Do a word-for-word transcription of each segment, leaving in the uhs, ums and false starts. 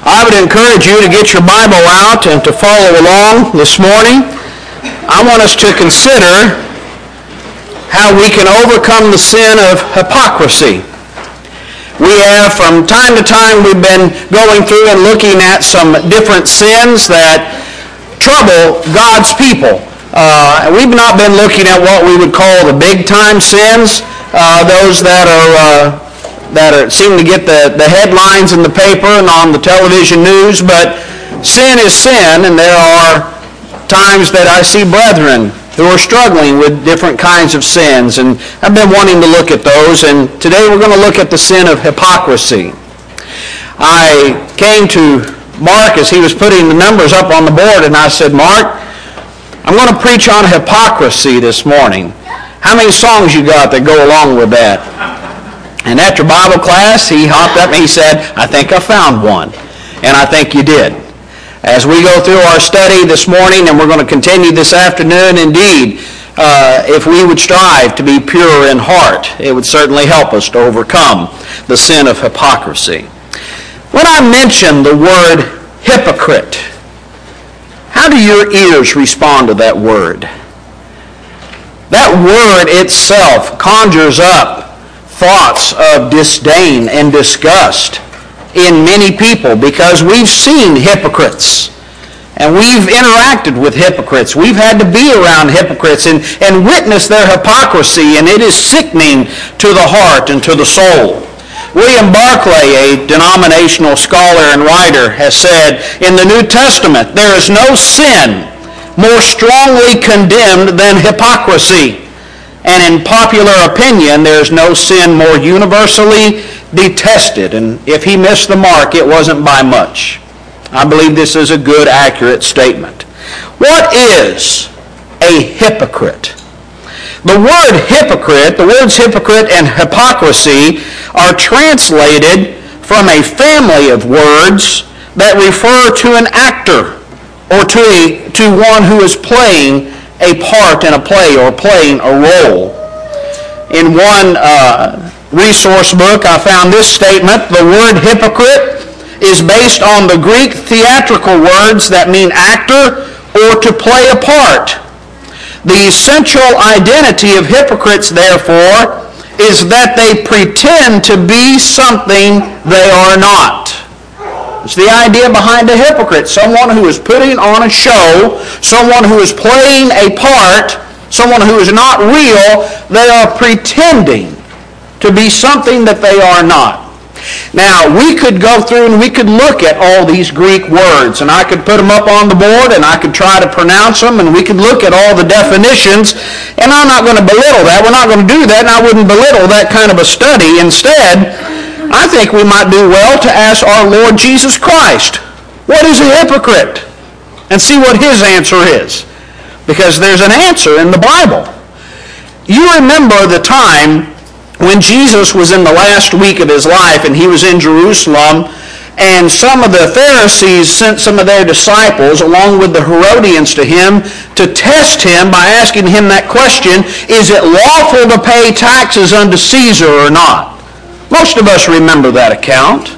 I would encourage you to get your Bible out and to follow along this morning. I want us to consider how we can overcome the sin of hypocrisy. We have, from time to time, we've been going through and looking at some different sins that trouble God's people. Uh, we've not been looking at what we would call the big-time sins, uh, those that are uh, that are, seem to get the, the headlines in the paper and on the television news, but sin is sin, and there are times that I see brethren who are struggling with different kinds of sins, and I've been wanting to look at those, and today we're going to look at the sin of hypocrisy. I came to Mark as he was putting the numbers up on the board, and I said, Mark, I'm going to preach on hypocrisy this morning. How many songs you got that go along with that? And after Bible class, he hopped up and he said, I think I found one. And I think you did. As we go through our study this morning, and we're going to continue this afternoon, indeed, uh, if we would strive to be pure in heart, it would certainly help us to overcome the sin of hypocrisy. When I mention the word hypocrite, how do your ears respond to that word? That word itself conjures up thoughts of disdain and disgust in many people because we've seen hypocrites and we've interacted with hypocrites. We've had to be around hypocrites and, and witness their hypocrisy, and it is sickening to the heart and to the soul. William Barclay, a denominational scholar and writer, has said, in the New Testament, there is no sin more strongly condemned than hypocrisy. And in popular opinion, there's no sin more universally detested. And if he missed the mark, it wasn't by much. I believe this is a good, accurate statement. What is a hypocrite? The word hypocrite, the words hypocrite and hypocrisy are translated from a family of words that refer to an actor or to, a, to one who is playing a part in a play or playing a role. In one uh, resource book, I found this statement: the word hypocrite is based on the Greek theatrical words that mean actor or to play a part. The essential identity of hypocrites, therefore, is that they pretend to be something they are not. It's the idea behind a hypocrite. Someone who is putting on a show, someone who is playing a part, someone who is not real. They are pretending to be something that they are not. Now, we could go through and we could look at all these Greek words, and I could put them up on the board, and I could try to pronounce them, and we could look at all the definitions, and I'm not going to belittle that. We're not going to do that, and I wouldn't belittle that kind of a study. Instead, I think we might do well to ask our Lord Jesus Christ, what is a hypocrite? And see what his answer is. Because there's an answer in the Bible. You remember the time when Jesus was in the last week of his life and he was in Jerusalem, and some of the Pharisees sent some of their disciples along with the Herodians to him to test him by asking him that question, is it lawful to pay taxes unto Caesar or not? Most of us remember that account.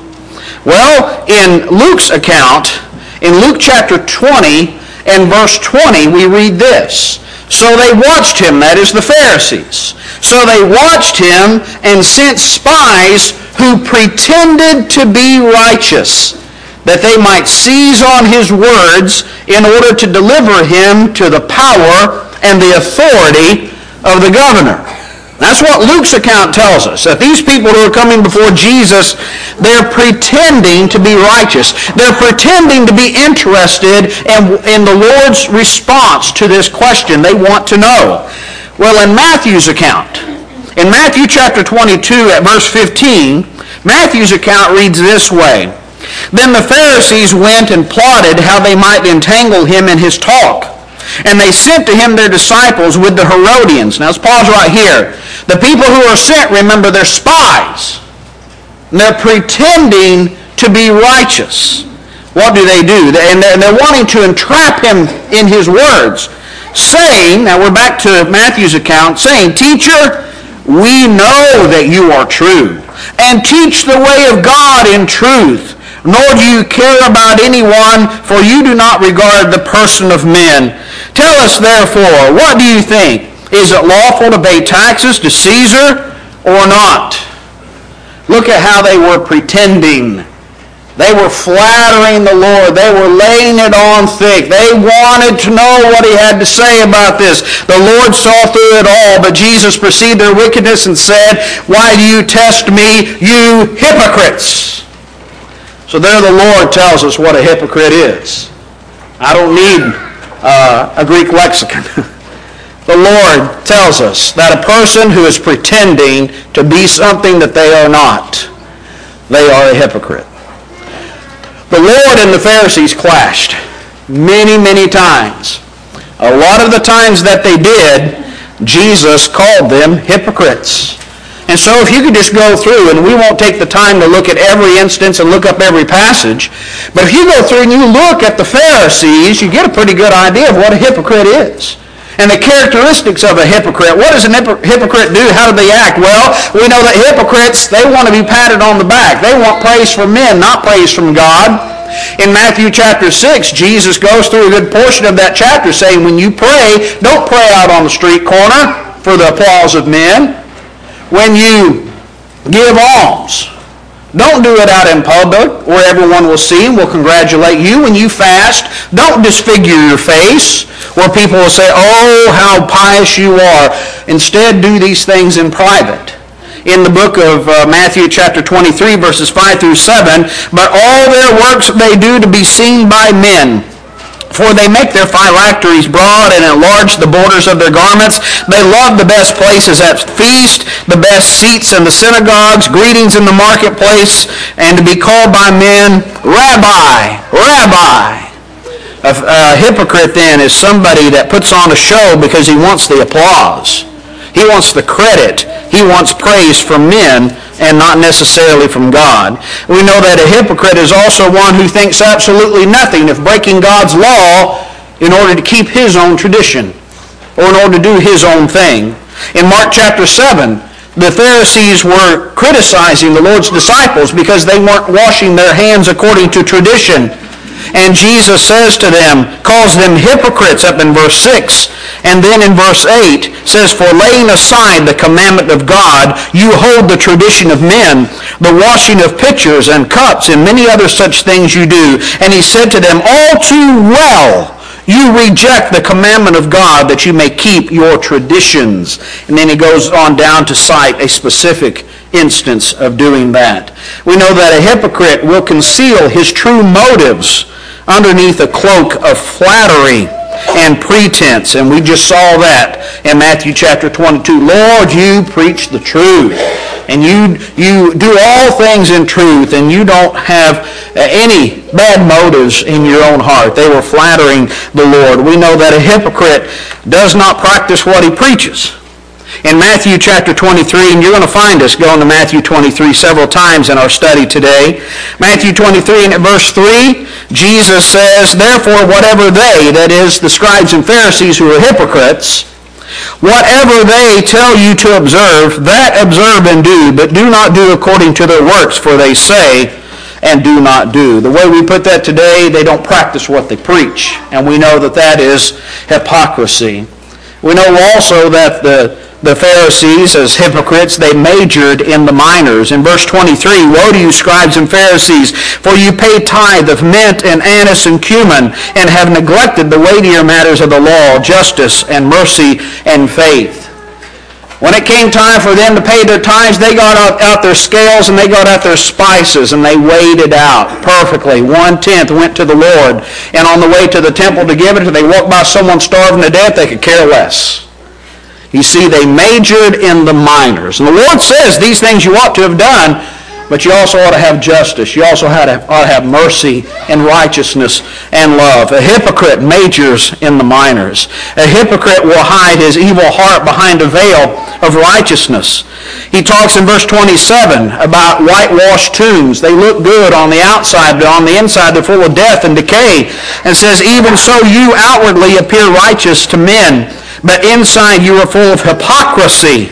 Well, in Luke's account, in Luke chapter twenty and verse twenty, we read this. So they watched him, that is the Pharisees. So they watched him and sent spies who pretended to be righteous, that they might seize on his words in order to deliver him to the power and the authority of the governor. That's what Luke's account tells us, that these people who are coming before Jesus, they're pretending to be righteous. They're pretending to be interested in, in the Lord's response to this question they want to know. Well, in Matthew's account, in Matthew chapter twenty-two at verse fifteen, Matthew's account reads this way: Then the Pharisees went and plotted how they might entangle him in his talk. And they sent to him their disciples with the Herodians. Now let's pause right here. The people who are sent, remember, they're spies. And they're pretending to be righteous. What do they do? And they're wanting to entrap him in his words, saying, now we're back to Matthew's account, saying, Teacher, we know that you are true, and teach the way of God in truth. nor do you care about anyone, for you do not regard the person of men. Tell us therefore, what do you think? Is it lawful to pay taxes to Caesar or not? Look at how they were pretending. They were flattering the Lord. They were laying it on thick. They wanted to know what he had to say about this. The Lord saw through it all, but Jesus perceived their wickedness and said, "Why do you test me, you hypocrites?" So there the Lord tells us what a hypocrite is. I don't need uh, a Greek lexicon. The Lord tells us that a person who is pretending to be something that they are not, they are a hypocrite. The Lord and the Pharisees clashed many, many times. A lot of the times that they did, Jesus called them hypocrites. And so if you could just go through, and we won't take the time to look at every instance and look up every passage, but if you go through and you look at the Pharisees, you get a pretty good idea of what a hypocrite is. And the characteristics of a hypocrite. What does a hypocrite do? How do they act? Well, we know that hypocrites, they want to be patted on the back. They want praise from men, not praise from God. In Matthew chapter six, Jesus goes through a good portion of that chapter saying, when you pray, don't pray out on the street corner for the applause of men. When you give alms, don't do it out in public where everyone will see and will congratulate you. When you fast, don't disfigure your face where people will say, "Oh, how pious you are." Instead, do these things in private. In the book of uh, Matthew chapter twenty-three, verses five through seven, "But all their works they do to be seen by men. For they make their phylacteries broad and enlarge the borders of their garments. They love the best places at feast, the best seats in the synagogues, greetings in the marketplace, and to be called by men, Rabbi, Rabbi." A, a hypocrite then is somebody that puts on a show because he wants the applause. He wants the credit. He wants praise from men and not necessarily from God. We know that a hypocrite is also one who thinks absolutely nothing of breaking God's law in order to keep his own tradition or in order to do his own thing. In Mark chapter seven, the Pharisees were criticizing the Lord's disciples because they weren't washing their hands according to tradition. And Jesus says to them, calls them hypocrites up in verse six. And then in verse eight says, "For laying aside the commandment of God, you hold the tradition of men, the washing of pitchers and cups, and many other such things you do." And he said to them, "All too well you reject the commandment of God that you may keep your traditions." And then he goes on down to cite a specific instance of doing that. We know that a hypocrite will conceal his true motives underneath a cloak of flattery and pretense. And we just saw that in Matthew chapter twenty-two. "Lord, you preach the truth, and you you do all things in truth, and you don't have any bad motives in your own heart." They were flattering the Lord. We know that a hypocrite does not practice what he preaches. In Matthew chapter twenty-three, and you're going to find us going to Matthew twenty-three several times in our study today. Matthew twenty-three and at verse three, Jesus says, "Therefore whatever they," that is the scribes and Pharisees who are hypocrites, "whatever they tell you to observe, that observe and do, but do not do according to their works, for they say and do not do." The way we put that today, they don't practice what they preach. And we know that that is hypocrisy. We know also that the The Pharisees, as hypocrites, they majored in the minors. In verse twenty-three, "Woe to you, scribes and Pharisees, for you pay tithe of mint and anise and cumin, and have neglected the weightier matters of the law, justice and mercy and faith." When it came time for them to pay their tithes, they got out, out their scales and they got out their spices and they weighed it out perfectly. One-tenth went to the Lord. And on the way to the temple to give it, if they walked by someone starving to death, they could care less. You see, they majored in the minors. And the Lord says these things you ought to have done, but you also ought to have justice. You also ought to have mercy and righteousness and love. A hypocrite majors in the minors. A hypocrite will hide his evil heart behind a veil of righteousness. He talks in verse twenty-seven about whitewashed tombs. They look good on the outside, but on the inside they're full of death and decay. And says, "Even so you outwardly appear righteous to men, but inside you are full of hypocrisy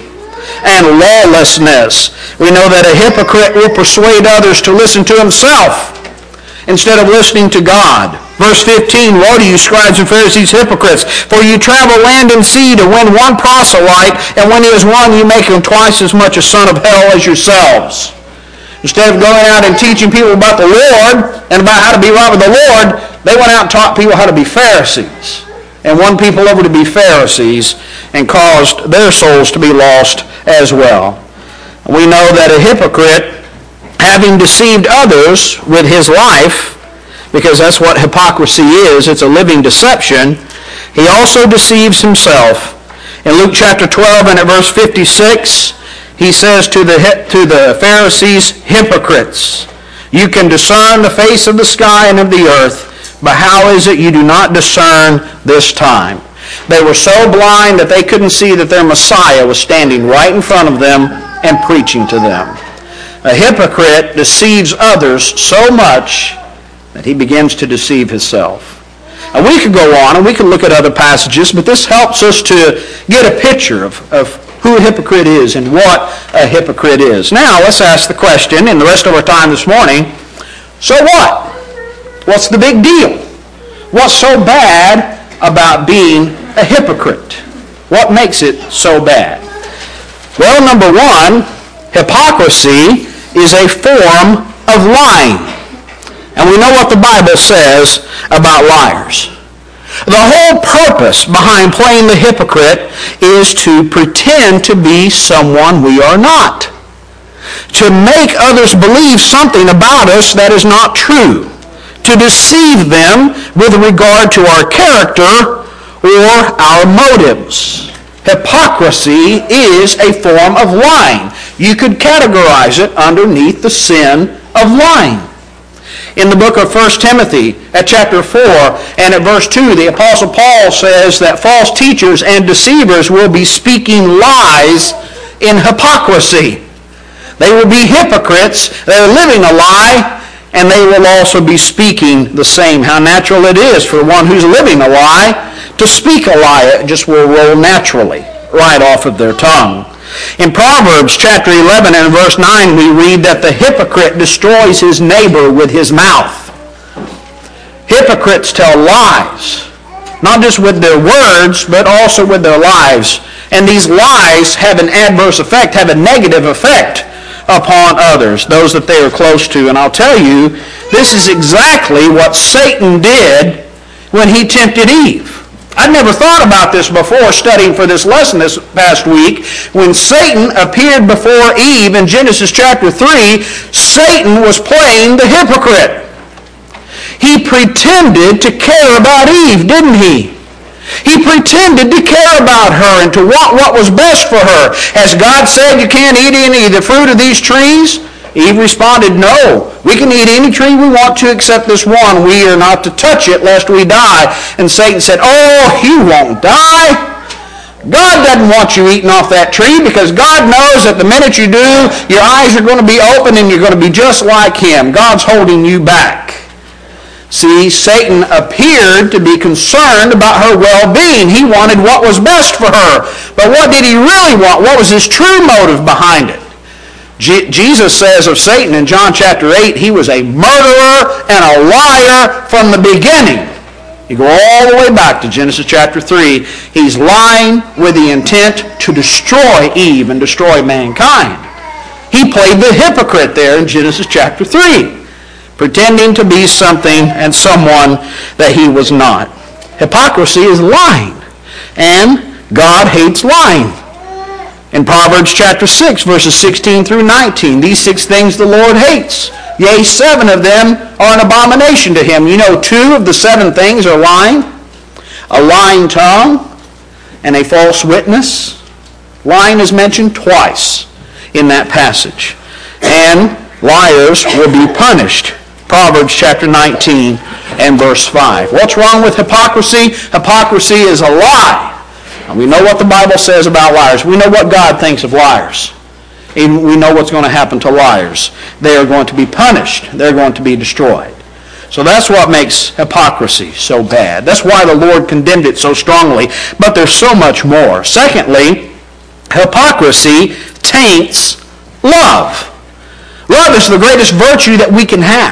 and lawlessness." We know that a hypocrite will persuade others to listen to himself instead of listening to God. Verse fifteen, woe to you, scribes and Pharisees, hypocrites, for you travel land and sea to win one proselyte, and when he is won, you make him twice as much a son of hell as yourselves. Instead of going out and teaching people about the Lord and about how to be right with the Lord, they went out and taught people how to be Pharisees and won people over to be Pharisees and caused their souls to be lost as well. We know that a hypocrite, having deceived others with his life, because that's what hypocrisy is, it's a living deception, he also deceives himself. In Luke chapter twelve and at verse fifty-six, he says to the, to the Pharisees, hypocrites, you can discern the face of the sky and of the earth, but how is it you do not discern this time? They were so blind that they couldn't see that their Messiah was standing right in front of them and preaching to them. A hypocrite deceives others so much that he begins to deceive himself. And we could go on and we could look at other passages, but this helps us to get a picture of, of who a hypocrite is and what a hypocrite is. Now, let's ask the question in the rest of our time this morning, so what? What's the big deal? What's so bad about being a hypocrite? What makes it so bad? Well, number one, hypocrisy is a form of lying. And we know what the Bible says about liars. The whole purpose behind playing the hypocrite is to pretend to be someone we are not. To make others believe something about us that is not true. To deceive them with regard to our character or our motives. Hypocrisy is a form of lying. You could categorize it underneath the sin of lying. In the book of First Timothy, at chapter four and at verse two, the Apostle Paul says that false teachers and deceivers will be speaking lies in hypocrisy. They will be hypocrites. They're living a lie, and they will also be speaking the same. How natural it is for one who's living a lie to speak a lie. It just will roll naturally right off of their tongue. In Proverbs chapter eleven and verse nine, we read that the hypocrite destroys his neighbor with his mouth. Hypocrites tell lies, not just with their words, but also with their lives. And these lies have an adverse effect, have a negative effect upon others, those that they are close to. And I'll tell you, this is exactly what Satan did when he tempted Eve. I'd never thought about this before studying for this lesson this past week. When Satan appeared before Eve in Genesis chapter three, Satan was playing the hypocrite. He pretended to care about Eve, didn't he? He pretended to care about her and to want what was best for her. As God said, you can't eat any of the fruit of these trees, Eve responded, no, we can eat any tree we want to except this one. We are not to touch it lest we die. And Satan said, oh, you won't die. God doesn't want you eating off that tree because God knows that the minute you do, your eyes are going to be open and you're going to be just like him. God's holding you back. See, Satan appeared to be concerned about her well-being. He wanted what was best for her. But what did he really want? What was his true motive behind it? Je- Jesus says of Satan in John chapter eight, he was a murderer and a liar from the beginning. You go all the way back to Genesis chapter three. He's lying with the intent to destroy Eve and destroy mankind. He played the hypocrite there in Genesis chapter three, pretending to be something and someone that he was not. Hypocrisy is lying, and God hates lying. In Proverbs chapter six, verses sixteen through nineteen, these six things the Lord hates. Yea, seven of them are an abomination to him. You know, two of the seven things are lying. A lying tongue and a false witness. Lying is mentioned twice in that passage. And liars will be punished. Proverbs chapter nineteen and verse five. What's wrong with hypocrisy? Hypocrisy is a lie. And we know what the Bible says about liars. We know what God thinks of liars. And we know what's going to happen to liars. They are going to be punished. They're going to be destroyed. So that's what makes hypocrisy so bad. That's why the Lord condemned it so strongly. But there's so much more. Secondly, hypocrisy taints love. Love is the greatest virtue that we can have.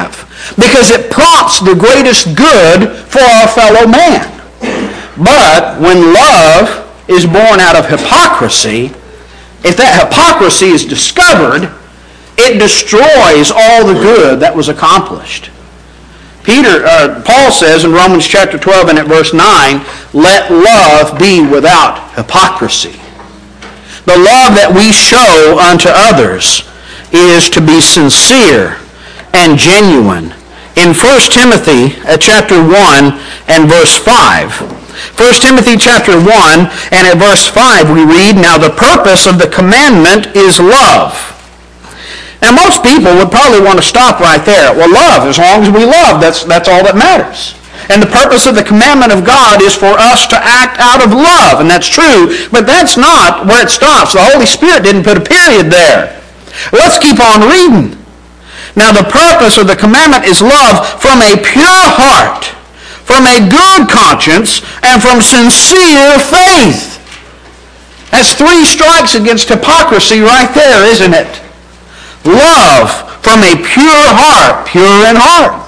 because it prompts the greatest good for our fellow man. But when love is born out of hypocrisy, if that hypocrisy is discovered, it destroys all the good that was accomplished. Peter, uh, Paul says in Romans chapter twelve and at verse nine, let love be without hypocrisy. The love that we show unto others is to be sincere and genuine. In First Timothy uh, chapter one and verse five, First Timothy chapter one and at verse five we read, now the purpose of the commandment is love. Now most people would probably want to stop right there. Well, love, as long as we love, that's, that's all that matters. And the purpose of the commandment of God is for us to act out of love, and that's true, but that's not where it stops. The Holy Spirit didn't put a period there. Let's keep on reading. Now the purpose of the commandment is love from a pure heart, from a good conscience, and from sincere faith. That's three strikes against hypocrisy right there, isn't it? Love from a pure heart, pure in heart.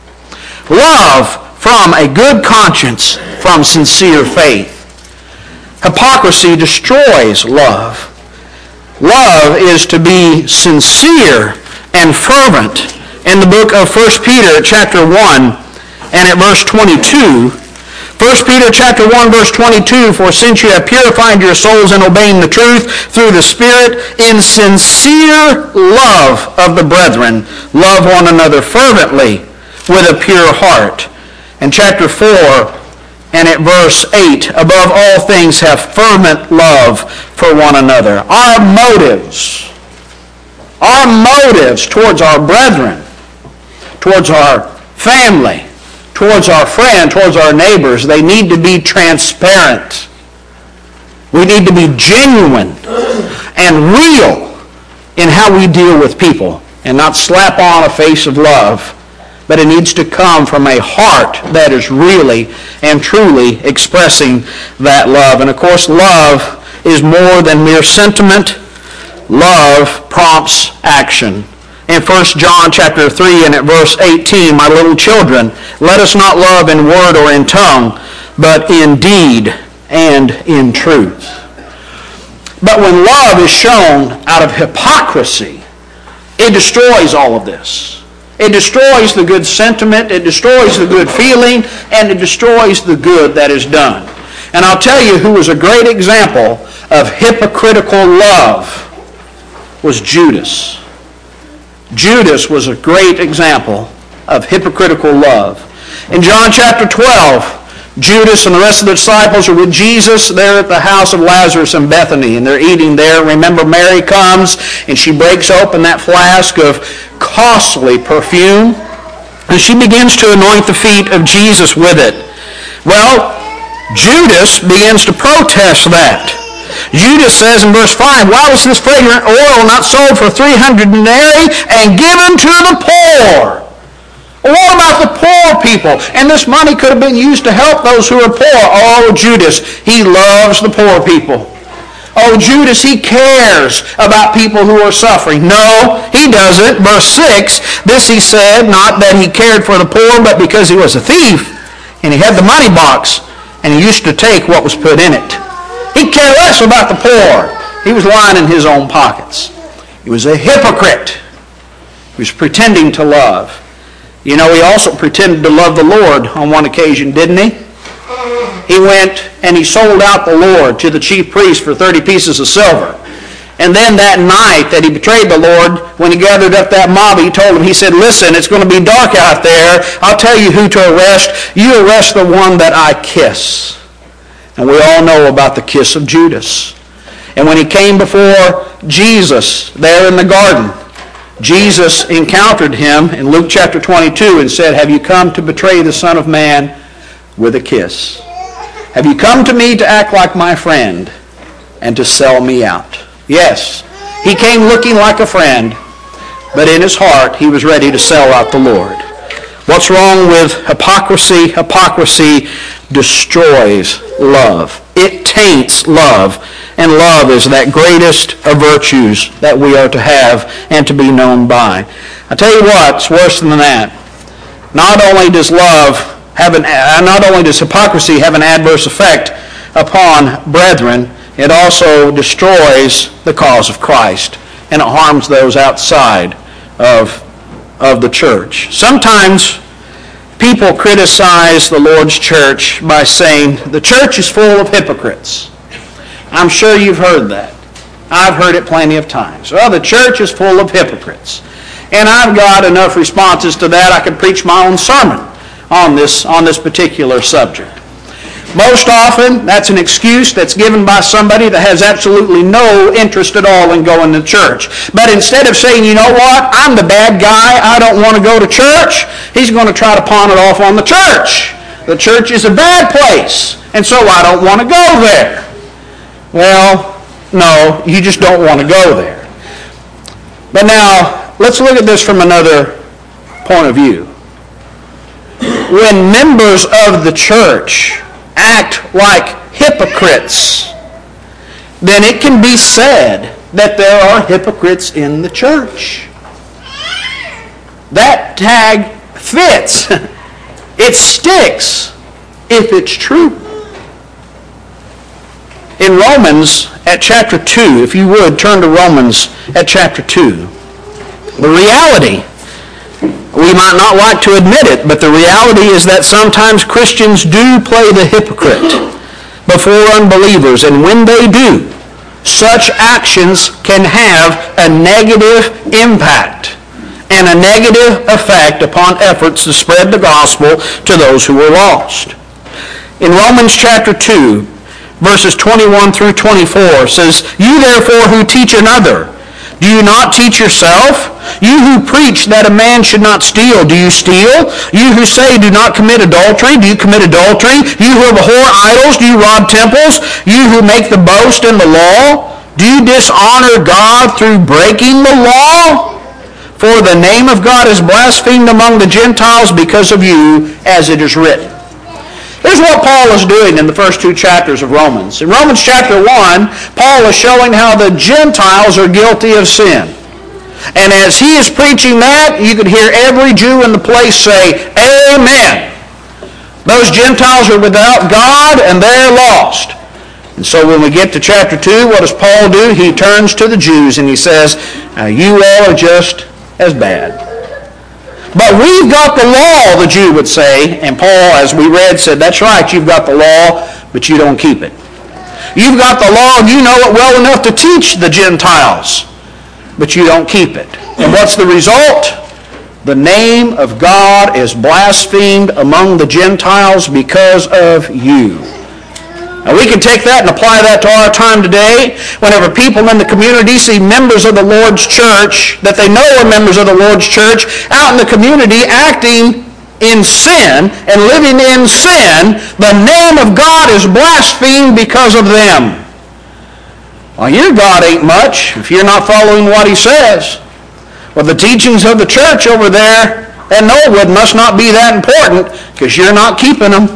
Love from a good conscience, from sincere faith. Hypocrisy destroys love. Love is to be sincere and fervent. In the book of First Peter chapter one and at verse twenty-two, First Peter chapter one verse twenty-two, for since you have purified your souls in obeying the truth through the Spirit, in sincere love of the brethren, love one another fervently with a pure heart. In chapter four and at verse eight, above all things have fervent love for one another. Our motives, our motives towards our brethren, towards our family, towards our friend, towards our neighbors, they need to be transparent. We need to be genuine and real in how we deal with people and not slap on a face of love, but it needs to come from a heart that is really and truly expressing that love. And of course, love is more than mere sentiment. Love prompts action. In First John chapter three and at verse eighteen, my little children, let us not love in word or in tongue, but in deed and in truth. But when love is shown out of hypocrisy, it destroys all of this. It destroys the good sentiment, it destroys the good feeling, and it destroys the good that is done. And I'll tell you who was a great example of hypocritical love was Judas. Judas was a great example of hypocritical love. In John chapter twelve, Judas and the rest of the disciples are with Jesus there at the house of Lazarus in Bethany, and they're eating there. Remember, Mary comes and she breaks open that flask of costly perfume, and she begins to anoint the feet of Jesus with it. Well, Judas begins to protest that. Judas says in verse five, why was this fragrant oil not sold for three hundred denarii and given to the poor? Well, what about the poor people? And this money could have been used to help those who are poor. Oh, Judas, he loves the poor people. Oh, Judas, he cares about people who are suffering. No, he doesn't. Verse six, this he said, not that he cared for the poor, but because he was a thief, and he had the money box, and he used to take what was put in it. He cared less about the poor. He was lying in his own pockets. He was a hypocrite. He was pretending to love. You know, he also pretended to love the Lord on one occasion, didn't he? He went and he sold out the Lord to the chief priest for thirty pieces of silver. And then that night that he betrayed the Lord, when he gathered up that mob, he told them, he said, listen, it's going to be dark out there. I'll tell you who to arrest. You arrest the one that I kiss. And we all know about the kiss of Judas. And when he came before Jesus there in the garden, Jesus encountered him in Luke chapter twenty-two and said, have you come to betray the Son of Man with a kiss? Have you come to me to act like my friend and to sell me out? Yes, he came looking like a friend, but in his heart he was ready to sell out the Lord. What's wrong with hypocrisy? Hypocrisy destroys love. It taints love. And love is that greatest of virtues that we are to have and to be known by. I tell you what, it's worse than that. not only does love have an, not only does hypocrisy have an adverse effect upon brethren, it also destroys the cause of Christ, and it harms those outside of, of the church. Sometimes people criticize the Lord's church by saying, the church is full of hypocrites. I'm sure you've heard that. I've heard it plenty of times. Well, the church is full of hypocrites. And I've got enough responses to that. I could preach my own sermon on this, on this particular subject. Most often, that's an excuse that's given by somebody that has absolutely no interest at all in going to church. But instead of saying, you know what, I'm the bad guy, I don't want to go to church, he's going to try to pawn it off on the church. The church is a bad place, and so I don't want to go there. Well, no, you just don't want to go there. But now, let's look at this from another point of view. When members of the church act like hypocrites, then it can be said that there are hypocrites in the church. That tag fits. It sticks if it's true. In Romans at chapter two, if you would, turn to Romans at chapter two. The reality, we might not like to admit it, but the reality is that sometimes Christians do play the hypocrite before unbelievers, and when they do, such actions can have a negative impact and a negative effect upon efforts to spread the gospel to those who are lost. In Romans chapter two, verses twenty-one through twenty-four says, "You therefore who teach another, do you not teach yourself? You who preach that a man should not steal, do you steal? You who say do not commit adultery, do you commit adultery? You who abhor idols, do you rob temples? You who make the boast in the law, do you dishonor God through breaking the law? For the name of God is blasphemed among the Gentiles because of you, as it is written." Here's what Paul is doing in the first two chapters of Romans. In Romans chapter one, Paul is showing how the Gentiles are guilty of sin. And as he is preaching that, you could hear every Jew in the place say, "Amen." Those Gentiles are without God and they're lost. And so when we get to chapter two, what does Paul do? He turns to the Jews and he says, "Now you all are just as bad. But we've got the law," the Jew would say. And Paul, as we read, said, "That's right, you've got the law, but you don't keep it. You've got the law and you know it well enough to teach the Gentiles, but you don't keep it. And what's the result? The name of God is blasphemed among the Gentiles because of you." Now we can take that and apply that to our time today. Whenever people in the community see members of the Lord's church, that they know are members of the Lord's church, out in the community acting in sin and living in sin, the name of God is blasphemed because of them. Well, your God ain't much if you're not following what he says. Well, the teachings of the church over there at Knollwood must not be that important because you're not keeping them.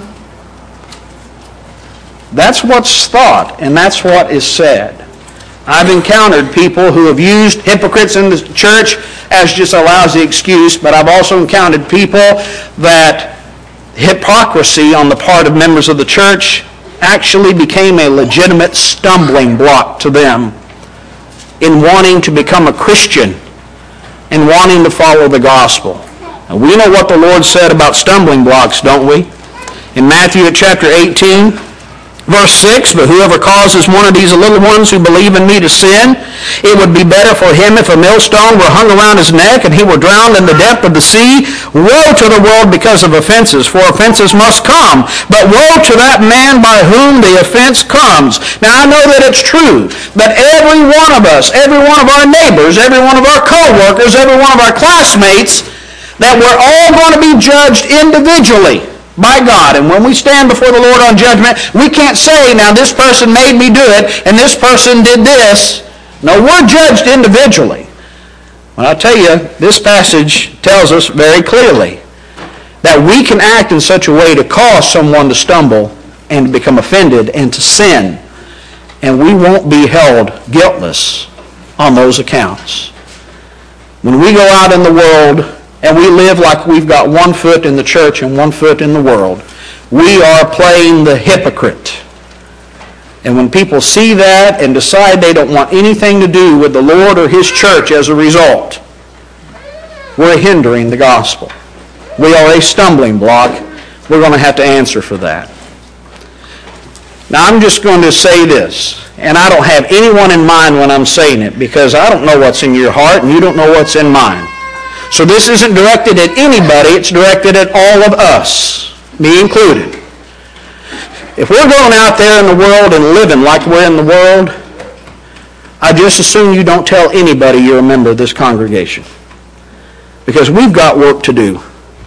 That's what's thought, and that's what is said. I've encountered people who have used hypocrites in the church as just a lousy excuse, but I've also encountered people that hypocrisy on the part of members of the church actually became a legitimate stumbling block to them in wanting to become a Christian and wanting to follow the gospel. Now, we know what the Lord said about stumbling blocks, don't we? In Matthew chapter eighteen, verse six, "But whoever causes one of these little ones who believe in me to sin, it would be better for him if a millstone were hung around his neck and he were drowned in the depth of the sea. Woe to the world because of offenses, for offenses must come. But woe to that man by whom the offense comes." Now I know that it's true that every one of us, every one of our neighbors, every one of our co-workers, every one of our classmates, that we're all going to be judged individually by God. And when we stand before the Lord on judgment, we can't say, now this person made me do it, and this person did this. No, we're judged individually. Well, I'll tell you, this passage tells us very clearly that we can act in such a way to cause someone to stumble and to become offended and to sin, and we won't be held guiltless on those accounts. When we go out in the world and we live like we've got one foot in the church and one foot in the world, we are playing the hypocrite. And when people see that and decide they don't want anything to do with the Lord or His church as a result, we're hindering the gospel. We are a stumbling block. We're going to have to answer for that. Now, I'm just going to say this, and I don't have anyone in mind when I'm saying it, because I don't know what's in your heart, and you don't know what's in mine. So this isn't directed at anybody. It's directed at all of us, me included. If we're going out there in the world and living like we're in the world, I just assume you don't tell anybody you're a member of this congregation. Because we've got work to do.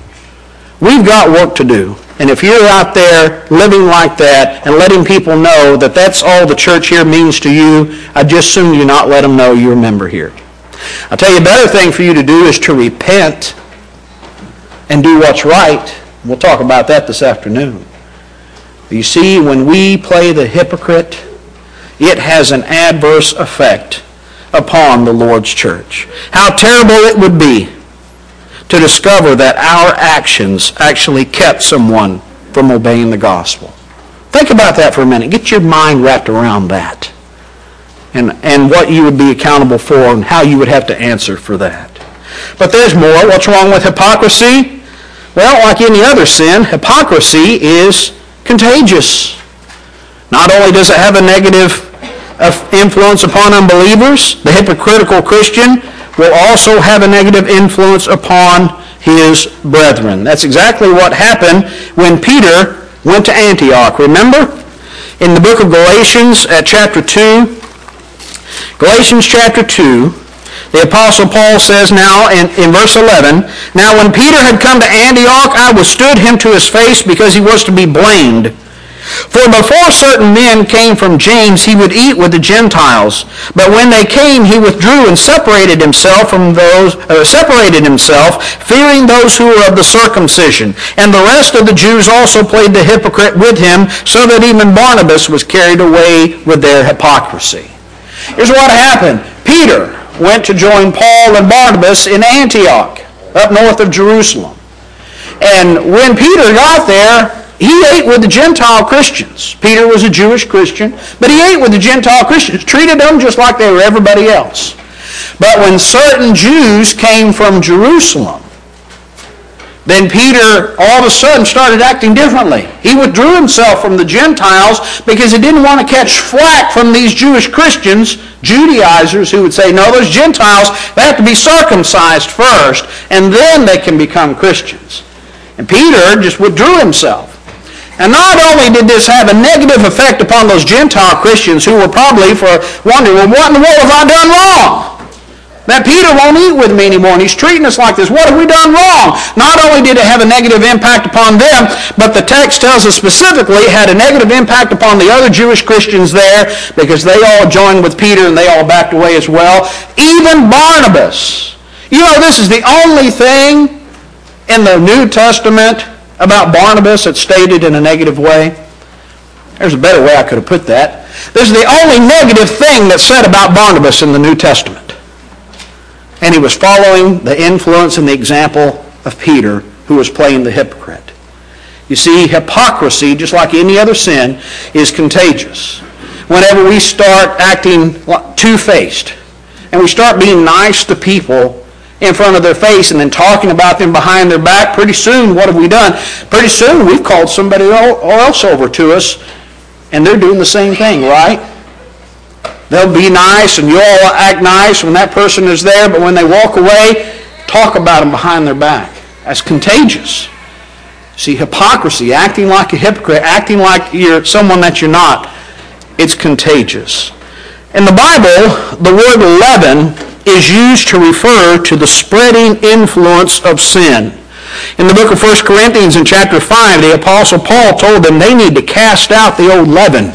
We've got work to do. And if you're out there living like that and letting people know that that's all the church here means to you, I just assume you not let them know you're a member here. I'll tell you, a better thing for you to do is to repent and do what's right. We'll talk about that this afternoon. You see, when we play the hypocrite, it has an adverse effect upon the Lord's church. How terrible it would be to discover that our actions actually kept someone from obeying the gospel. Think about that for a minute. Get your mind wrapped around that. And, and what you would be accountable for and how you would have to answer for that. But there's more. What's wrong with hypocrisy? Well, like any other sin, hypocrisy is contagious. Not only does it have a negative influence upon unbelievers, the hypocritical Christian will also have a negative influence upon his brethren. That's exactly what happened when Peter went to Antioch. Remember? In the book of Galatians at chapter two, Galatians chapter two, the Apostle Paul says now in, in verse eleven, "Now when Peter had come to Antioch, I withstood him to his face because he was to be blamed. For before certain men came from James, he would eat with the Gentiles. But when they came, he withdrew and separated himself from those, uh, separated himself, fearing those who were of the circumcision. And the rest of the Jews also played the hypocrite with him, so that even Barnabas was carried away with their hypocrisy." Here's what happened. Peter went to join Paul and Barnabas in Antioch, up north of Jerusalem. And when Peter got there, he ate with the Gentile Christians. Peter was a Jewish Christian, but he ate with the Gentile Christians, treated them just like they were everybody else. But when certain Jews came from Jerusalem, then Peter all of a sudden started acting differently. He withdrew himself from the Gentiles because he didn't want to catch flack from these Jewish Christians, Judaizers, who would say, no, those Gentiles, they have to be circumcised first, and then they can become Christians. And Peter just withdrew himself. And not only did this have a negative effect upon those Gentile Christians who were probably for wondering, well, what in the world have I done wrong? That Peter won't eat with me anymore, and he's treating us like this. What have we done wrong? Not only did it have a negative impact upon them, but the text tells us specifically it had a negative impact upon the other Jewish Christians there, because they all joined with Peter and they all backed away as well. Even Barnabas. You know, this is the only thing in the New Testament about Barnabas that's stated in a negative way. There's a better way I could have put that. This is the only negative thing that's said about Barnabas in the New Testament. And he was following the influence and the example of Peter, who was playing the hypocrite. You see, hypocrisy, just like any other sin, is contagious. Whenever we start acting two-faced, and we start being nice to people in front of their face and then talking about them behind their back, pretty soon, what have we done? Pretty soon, we've called somebody else over to us, and they're doing the same thing, right? They'll be nice, and you all act nice when that person is there, but when they walk away, talk about them behind their back. That's contagious. See, hypocrisy, acting like a hypocrite, acting like you're someone that you're not, it's contagious. In the Bible, the word leaven is used to refer to the spreading influence of sin. In the book of First Corinthians in chapter five, the Apostle Paul told them they need to cast out the old leaven.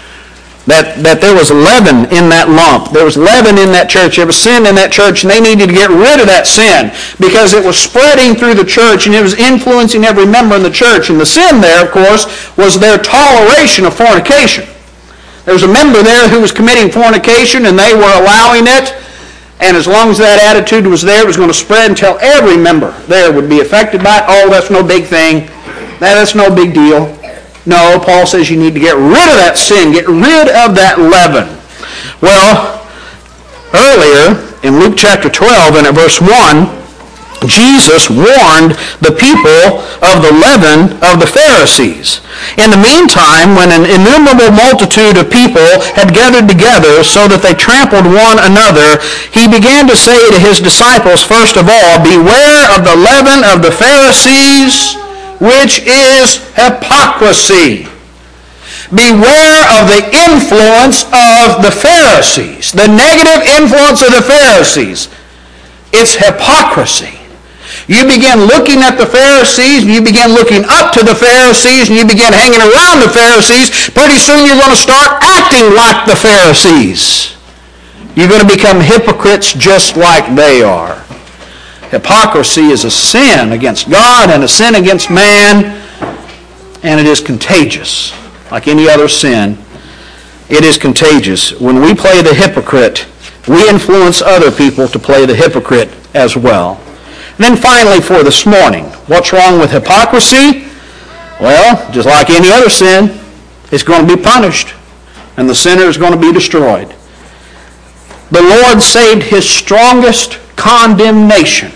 That, that there was leaven in that lump. There was leaven in that church. There was sin in that church, and they needed to get rid of that sin because it was spreading through the church, and it was influencing every member in the church. And the sin there, of course, was their toleration of fornication. There was a member there who was committing fornication, and they were allowing it. And as long as that attitude was there, it was going to spread until every member there would be affected by it. Oh, that's no big thing. That's no big deal. No, Paul says you need to get rid of that sin. Get rid of that leaven. Well, earlier in Luke chapter twelve and at verse one, Jesus warned the people of the leaven of the Pharisees. In the meantime, when an innumerable multitude of people had gathered together so that they trampled one another, he began to say to his disciples, first of all, beware of the leaven of the Pharisees, which is hypocrisy. Beware of the influence of the Pharisees, the negative influence of the Pharisees. It's hypocrisy. You begin looking at the Pharisees, and you begin looking up to the Pharisees, and you begin hanging around the Pharisees. Pretty soon you're going to start acting like the Pharisees. You're going to become hypocrites just like they are. Hypocrisy is a sin against God and a sin against man, and it is contagious. Like any other sin, it is contagious. When we play the hypocrite, we influence other people to play the hypocrite as well. And then finally for this morning, what's wrong with hypocrisy? Well, just like any other sin, it's going to be punished, and the sinner is going to be destroyed. The Lord saved his strongest condemnation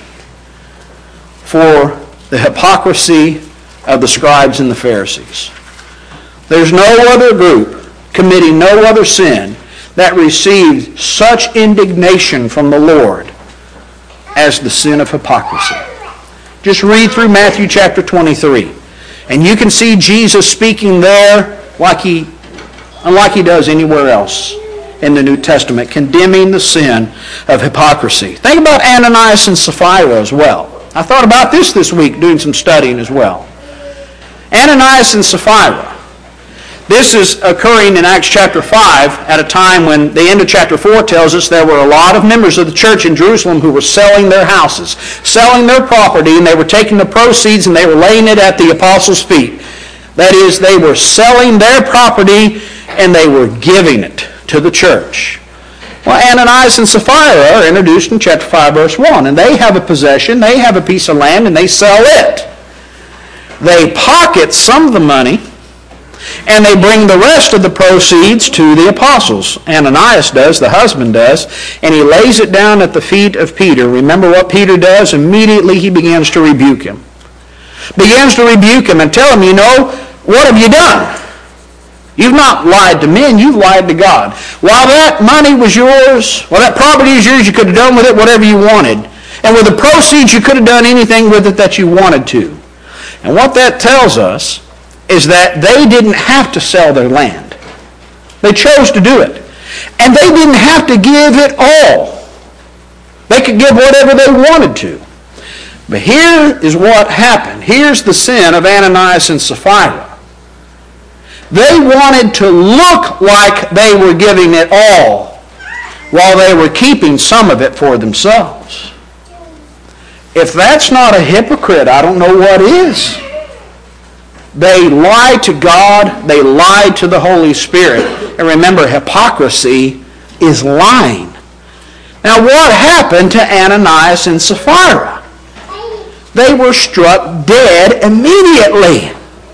for the hypocrisy of the scribes and the Pharisees. There's no other group committing no other sin that received such indignation from the Lord as the sin of hypocrisy. Just read through Matthew chapter twenty-three, and you can see Jesus speaking there like he, unlike he does anywhere else in the New Testament, condemning the sin of hypocrisy. Think about Ananias and Sapphira as well. I thought about this this week doing some studying as well. Ananias and Sapphira. This is occurring in Acts chapter five at a time when the end of chapter four tells us there were a lot of members of the church in Jerusalem who were selling their houses, selling their property, and they were taking the proceeds and they were laying it at the apostles' feet. That is, they were selling their property and they were giving it to the church. Well, Ananias and Sapphira are introduced in chapter five, verse one, and they have a possession, they have a piece of land, and they sell it. They pocket some of the money, and they bring the rest of the proceeds to the apostles. Ananias does, the husband does, and he lays it down at the feet of Peter. Remember what Peter does? Immediately he begins to rebuke him. Begins to rebuke him and tell him, you know, what have you done? You've not lied to men, you've lied to God. While that money was yours, while that property is yours, you could have done with it whatever you wanted. And with the proceeds, you could have done anything with it that you wanted to. And what that tells us is that they didn't have to sell their land. They chose to do it. And they didn't have to give it all. They could give whatever they wanted to. But here is what happened. Here's the sin of Ananias and Sapphira. They wanted to look like they were giving it all while they were keeping some of it for themselves. If that's not a hypocrite, I don't know what is. They lied to God. They lied to the Holy Spirit. And remember, hypocrisy is lying. Now, what happened to Ananias and Sapphira? They were struck dead immediately.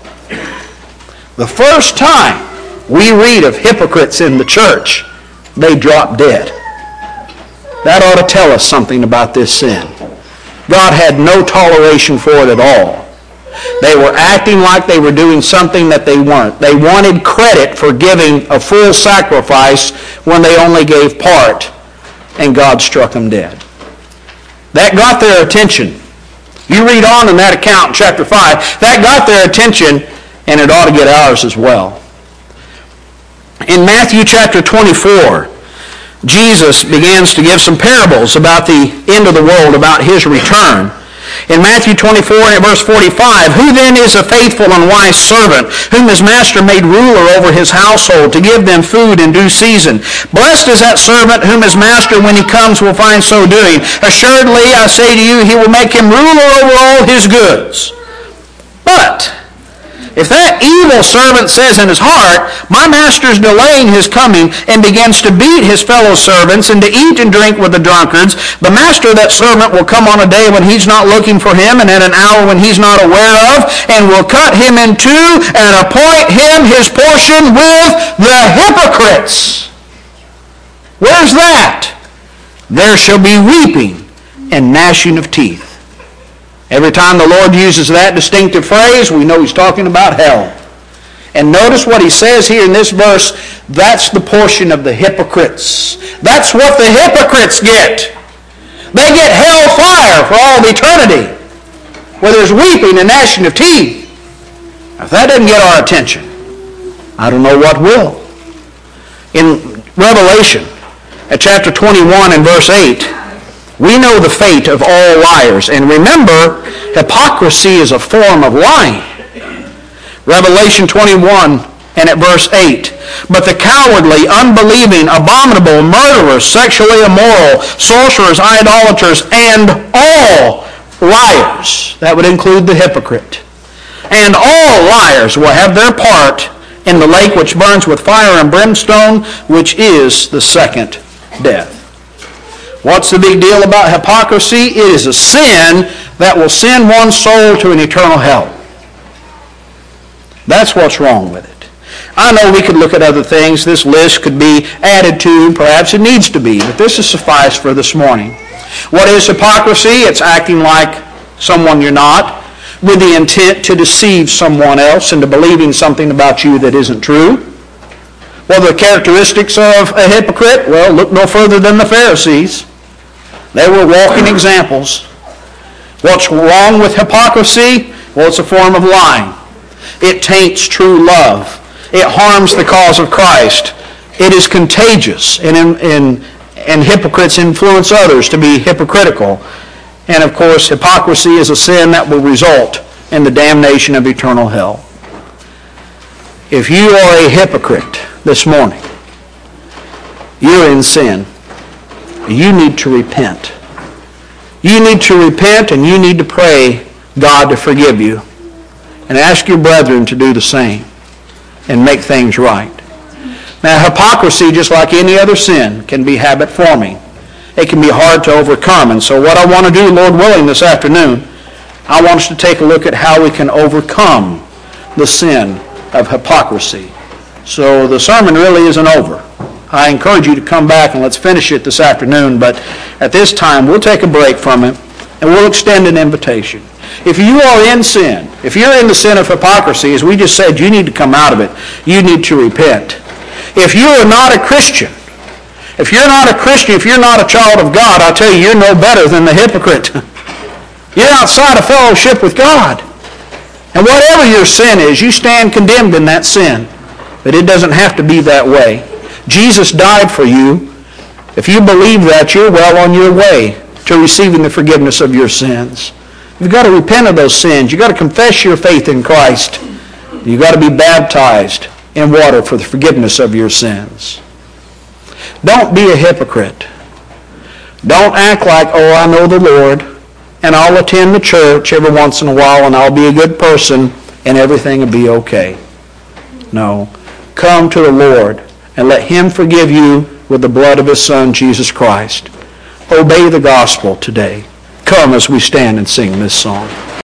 The first time we read of hypocrites in the church, they drop dead. That ought to tell us something about this sin. God had no toleration for it at all. They were acting like they were doing something that they weren't. They wanted credit for giving a full sacrifice when they only gave part, and God struck them dead. That got their attention. You read on in that account in chapter five, that got their attention, and it ought to get ours as well. In Matthew chapter twenty-four, Jesus begins to give some parables about the end of the world, about his return. In Matthew twenty-four and verse forty-five, who then is a faithful and wise servant, whom his master made ruler over his household, to give them food in due season? Blessed is that servant whom his master, when he comes, will find so doing. Assuredly, I say to you, he will make him ruler over all his goods. But If that evil servant says in his heart, my master's delaying his coming, and begins to beat his fellow servants and to eat and drink with the drunkards, the master of that servant will come on a day when he's not looking for him and at an hour when he's not aware of, and will cut him in two and appoint him his portion with the hypocrites. Where's that? There shall be weeping and gnashing of teeth. Every time the Lord uses that distinctive phrase, we know he's talking about hell. And notice what he says here in this verse, that's the portion of the hypocrites. That's what the hypocrites get. They get hell fire for all of eternity, where there's weeping and gnashing of teeth. If that doesn't get our attention, I don't know what will. In Revelation, at chapter twenty-one and verse eight, we know the fate of all liars. And remember, hypocrisy is a form of lying. Revelation twenty-one and at verse eight. But the cowardly, unbelieving, abominable, murderers, sexually immoral, sorcerers, idolaters, and all liars, that would include the hypocrite, and all liars will have their part in the lake which burns with fire and brimstone, which is the second death. What's the big deal about hypocrisy? It is a sin that will send one's soul to an eternal hell. That's what's wrong with it. I know we could look at other things. This list could be added to, perhaps it needs to be, but this is suffice for this morning. What is hypocrisy? It's acting like someone you're not, with the intent to deceive someone else into believing something about you that isn't true. What are the characteristics of a hypocrite? Well, look no further than the Pharisees. They were walking examples. What's wrong with hypocrisy? Well, it's a form of lying. It taints true love. It harms the cause of Christ. It is contagious, and, in, in, and hypocrites influence others to be hypocritical. And of course, hypocrisy is a sin that will result in the damnation of eternal hell. If you are a hypocrite this morning, you're in sin. You need to repent. You need to repent, and you need to pray God to forgive you, and ask your brethren to do the same and make things right. Now, hypocrisy, just like any other sin, can be habit-forming. It can be hard to overcome. And so what I want to do, Lord willing, this afternoon, I want us to take a look at how we can overcome the sin of hypocrisy. So the sermon really isn't over. I encourage you to come back and let's finish it this afternoon. But at this time, we'll take a break from it and we'll extend an invitation. If you are in sin, if you're in the sin of hypocrisy, as we just said, you need to come out of it. You need to repent. If you are not a Christian, if you're not a Christian, if you're not a child of God, I'll tell you, you're no better than the hypocrite. You're outside of fellowship with God. And whatever your sin is, you stand condemned in that sin. But it doesn't have to be that way. Jesus died for you. If you believe that, you're well on your way to receiving the forgiveness of your sins. You've got to repent of those sins. You've got to confess your faith in Christ. You've got to be baptized in water for the forgiveness of your sins. Don't be a hypocrite. Don't act like, oh, I know the Lord, and I'll attend the church every once in a while, and I'll be a good person, and everything will be okay. No. Come to the Lord, and let Him forgive you with the blood of His Son, Jesus Christ. Obey the gospel today. Come as we stand and sing this song.